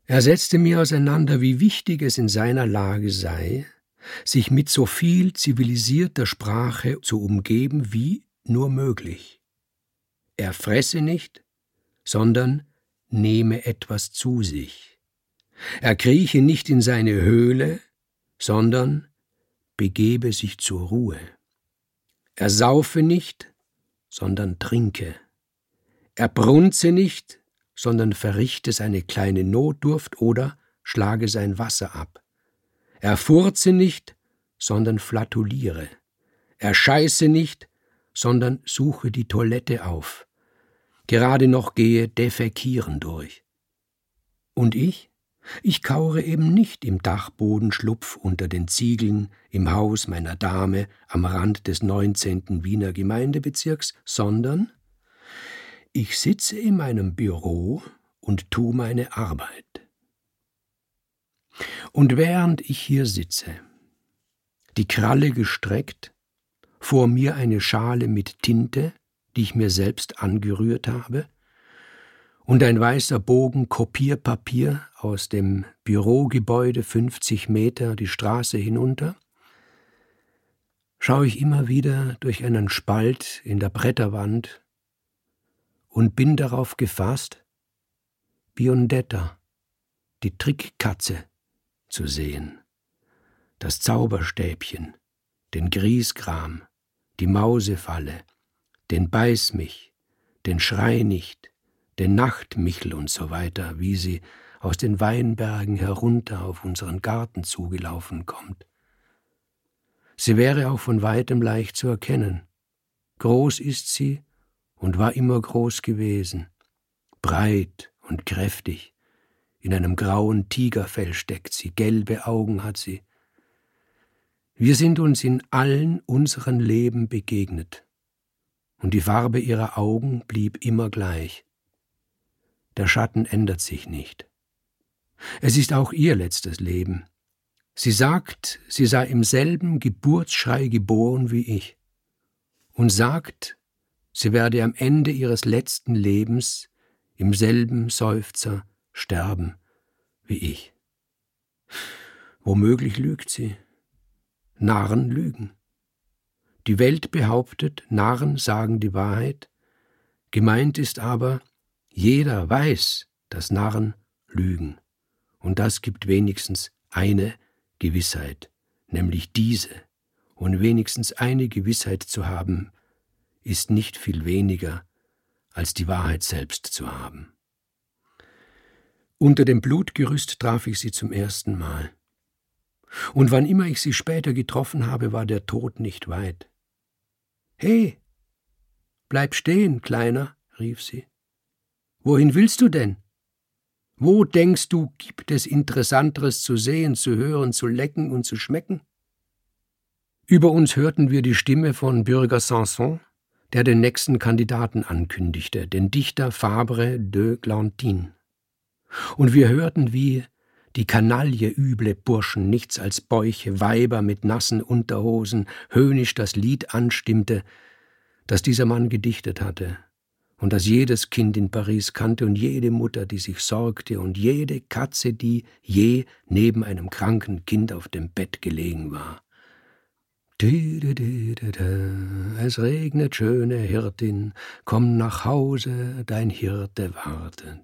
Er setzte mir auseinander, wie wichtig es in seiner Lage sei, sich mit so viel zivilisierter Sprache zu umgeben wie nur möglich. Er fresse nicht, sondern nehme etwas zu sich. Er krieche nicht in seine Höhle, sondern begebe sich zur Ruhe. Er saufe nicht, sondern trinke. Er brunze nicht, sondern verrichte seine kleine Notdurft oder schlage sein Wasser ab. Er furze nicht, sondern flatuliere. Er scheiße nicht, sondern suche die Toilette auf. Gerade noch gehe Defekieren durch. Und ich? Ich kauere eben nicht im Dachbodenschlupf unter den Ziegeln im Haus meiner Dame am Rand des 19. Wiener Gemeindebezirks, sondern ich sitze in meinem Büro und tu meine Arbeit. Und während ich hier sitze, die Kralle gestreckt, vor mir eine Schale mit Tinte, die ich mir selbst angerührt habe, und ein weißer Bogen Kopierpapier aus dem Bürogebäude 50 Meter die Straße hinunter, schaue ich immer wieder durch einen Spalt in der Bretterwand und bin darauf gefasst, Biondetta, die Trickkatze, zu sehen, das Zauberstäbchen, den Griesgram, die Mausefalle, den Beißmich, den Schreinicht, den Nachtmichel und so weiter, wie sie aus den Weinbergen herunter auf unseren Garten zugelaufen kommt. Sie wäre auch von weitem leicht zu erkennen. Groß ist sie und war immer groß gewesen, breit und kräftig, in einem grauen Tigerfell steckt sie, gelbe Augen hat sie. Wir sind uns in allen unseren Leben begegnet, und die Farbe ihrer Augen blieb immer gleich. Der Schatten ändert sich nicht. Es ist auch ihr letztes Leben. Sie sagt, sie sei im selben Geburtsschrei geboren wie ich und sagt, sie werde am Ende ihres letzten Lebens im selben Seufzer sterben wie ich. Womöglich lügt sie. Narren lügen. Die Welt behauptet, Narren sagen die Wahrheit. Gemeint ist aber, jeder weiß, dass Narren lügen. Und das gibt wenigstens eine Gewissheit, nämlich diese. Und wenigstens eine Gewissheit zu haben, ist nicht viel weniger, als die Wahrheit selbst zu haben. Unter dem Blutgerüst traf ich sie zum ersten Mal. Und wann immer ich sie später getroffen habe, war der Tod nicht weit. »Hey, bleib stehen, Kleiner«, rief sie. »Wohin willst du denn? Wo, denkst du, gibt es Interessanteres zu sehen, zu hören, zu lecken und zu schmecken?« Über uns hörten wir die Stimme von Bürger Sanson, der den nächsten Kandidaten ankündigte, den Dichter Fabre de Glantine. Und wir hörten, wie die Kanaille üble Burschen, nichts als Bäuche, Weiber mit nassen Unterhosen, höhnisch das Lied anstimmte, das dieser Mann gedichtet hatte und das jedes Kind in Paris kannte und jede Mutter, die sich sorgte und jede Katze, die je neben einem kranken Kind auf dem Bett gelegen war. Es regnet, schöne Hirtin, komm nach Hause, dein Hirte wartet.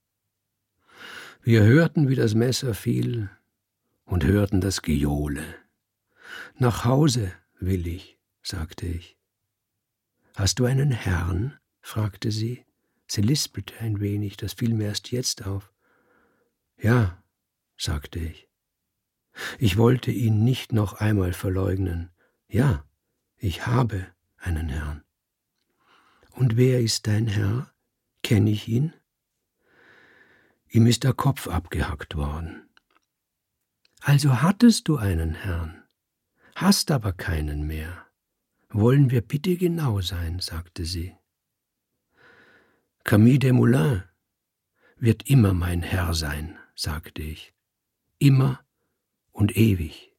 Wir hörten, wie das Messer fiel und hörten das Gejohle. »Nach Hause will ich«, sagte ich. »Hast du einen Herrn?« fragte sie. Sie lispelte ein wenig, das fiel mir erst jetzt auf. »Ja«, sagte ich. Ich wollte ihn nicht noch einmal verleugnen. »Ja, ich habe einen Herrn.« »Und wer ist dein Herr? Kenne ich ihn?« Ihm ist der Kopf abgehackt worden. »Also hattest du einen Herrn, hast aber keinen mehr. Wollen wir bitte genau sein«, sagte sie. »Camille Desmoulins wird immer mein Herr sein«, sagte ich. »Immer und ewig.«